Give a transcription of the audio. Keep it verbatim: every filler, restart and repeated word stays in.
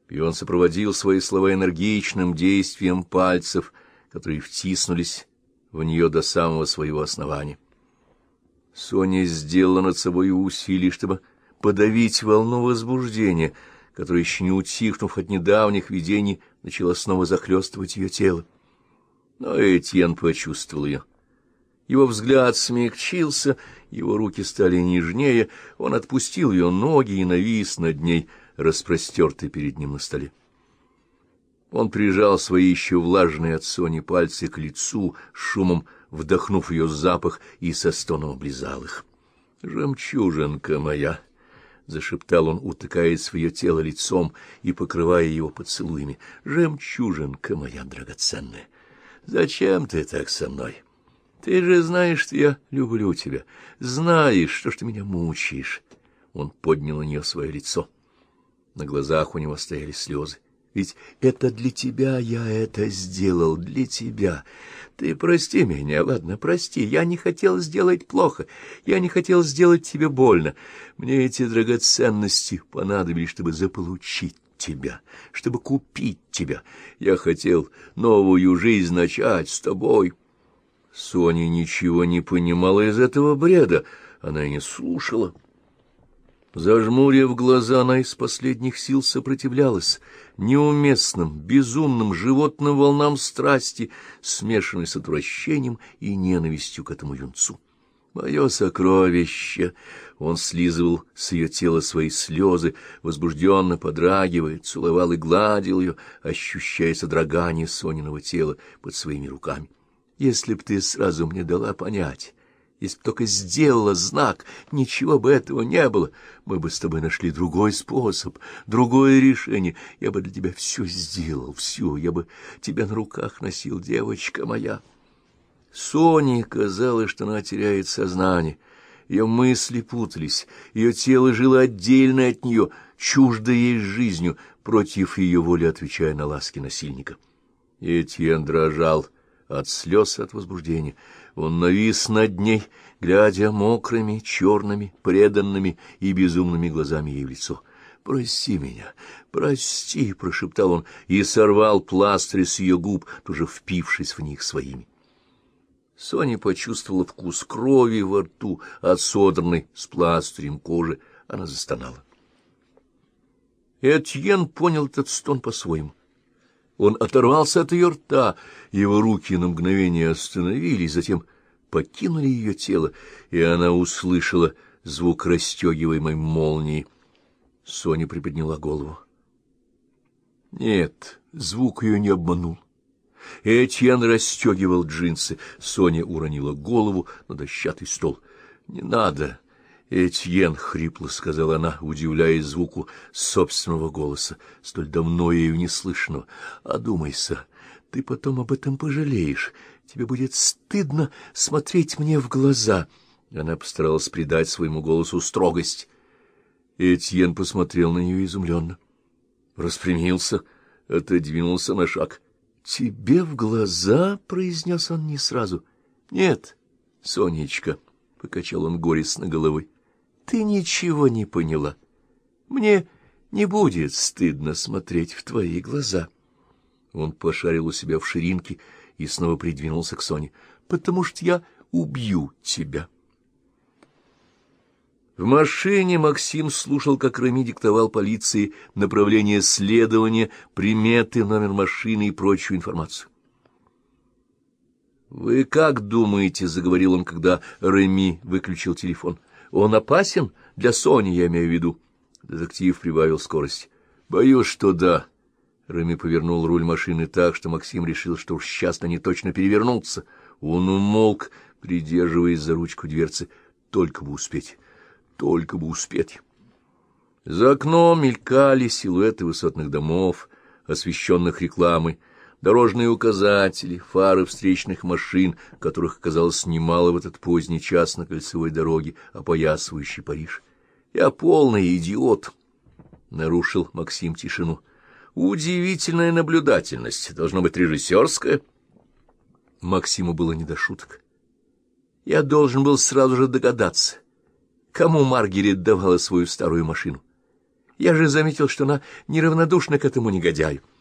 и он сопроводил свои слова энергичным действием пальцев, которые втиснулись в нее до самого своего основания. Соня сделала над собой усилие, чтобы подавить волну возбуждения, которая, еще не утихнув от недавних видений, начала снова захлестывать ее тело. Но Этьен почувствовал ее. Его взгляд смягчился, его руки стали нежнее, он отпустил ее ноги и навис над ней, распростертый перед ним на столе. Он прижал свои еще влажные от Сони пальцы к лицу, шумом вдохнув ее запах, и со стоном облизал их. «Жемчужинка моя!» — зашептал он, утыкаясь в ее тело лицом и покрывая его поцелуями. «Жемчужинка моя драгоценная! Зачем ты так со мной? Ты же знаешь, что я люблю тебя, знаешь, что ж ты меня мучаешь!» Он поднял на нее свое лицо. На глазах у него стояли слезы. «Ведь это для тебя я это сделал, для тебя. Ты прости меня, ладно, прости. Я не хотел сделать плохо, я не хотел сделать тебе больно. Мне эти драгоценности понадобились, чтобы заполучить тебя, чтобы купить тебя. Я хотел новую жизнь начать с тобой». Соня ничего не понимала из этого бреда, она и не слушала. Зажмурив глаза, она из последних сил сопротивлялась неуместным, безумным животным волнам страсти, смешанной с отвращением и ненавистью к этому юнцу. «Мое сокровище!» Он слизывал с ее тела свои слезы, возбужденно подрагивая, целовал и гладил ее, ощущая содрогание Сониного тела под своими руками. «Если б ты сразу мне дала понять, если б только сделала знак, ничего бы этого не было. Мы бы с тобой нашли другой способ, другое решение. Я бы для тебя все сделал, все. Я бы тебя на руках носил, девочка моя». Соне казалось, что она теряет сознание. Ее мысли путались, ее тело жило отдельно от нее, чуждо ей жизнью, против ее воли отвечая на ласки насильника. Этьен дрожал от слез и от возбуждения. Он навис над ней, глядя мокрыми, черными, преданными и безумными глазами ей в лицо. «Прости меня, прости!» — прошептал он и сорвал пластырь с ее губ, тоже впившись в них своими. Соня почувствовала вкус крови во рту от содранной с пластырем кожи. Она застонала. Этьен понял этот стон по-своему. Он оторвался от ее рта, его руки на мгновение остановились, затем покинули ее тело, и она услышала звук расстегиваемой молнии. Соня приподняла голову. Нет, звук ее не обманул. Этьен расстегивал джинсы. Соня уронила голову на дощатый стол. «Не надо, Этьен!» — хрипло сказала она, удивляясь звуку собственного голоса, столь давно ею не слышного. «Одумайся, ты потом об этом пожалеешь. Тебе будет стыдно смотреть мне в глаза». Она постаралась придать своему голосу строгость. Этьен посмотрел на нее изумленно. Распрямился, отодвинулся на шаг. «Тебе в глаза?» — произнес он не сразу. «Нет, Сонечка», — покачал он горестно головой. «Ты ничего не поняла. Мне не будет стыдно смотреть в твои глаза». Он пошарил у себя в ширинке и снова придвинулся к Соне. «Потому что я убью тебя». В машине Максим слушал, как Реми диктовал полиции направление следования, приметы, номер машины и прочую информацию. «Вы как думаете, — заговорил он, когда Реми выключил телефон, — он опасен? Для Сони, я имею в виду». Детектив прибавил скорость. «Боюсь, что да». Реми повернул руль машины так, что Максим решил, что уж сейчас они точно перевернутся. Он умолк, придерживаясь за ручку дверцы. Только бы успеть. Только бы успеть. За окном мелькали силуэты высотных домов, освещенных рекламой, дорожные указатели, фары встречных машин, которых оказалось немало в этот поздний час на кольцевой дороге, опоясывающей Париж. «Я полный идиот», — нарушил Максим тишину. «Удивительная наблюдательность, должно быть режиссерская». Максиму было не до шуток. «Я должен был сразу же догадаться, кому Маргарет давала свою старую машину. Я же заметил, что она неравнодушна к этому негодяю.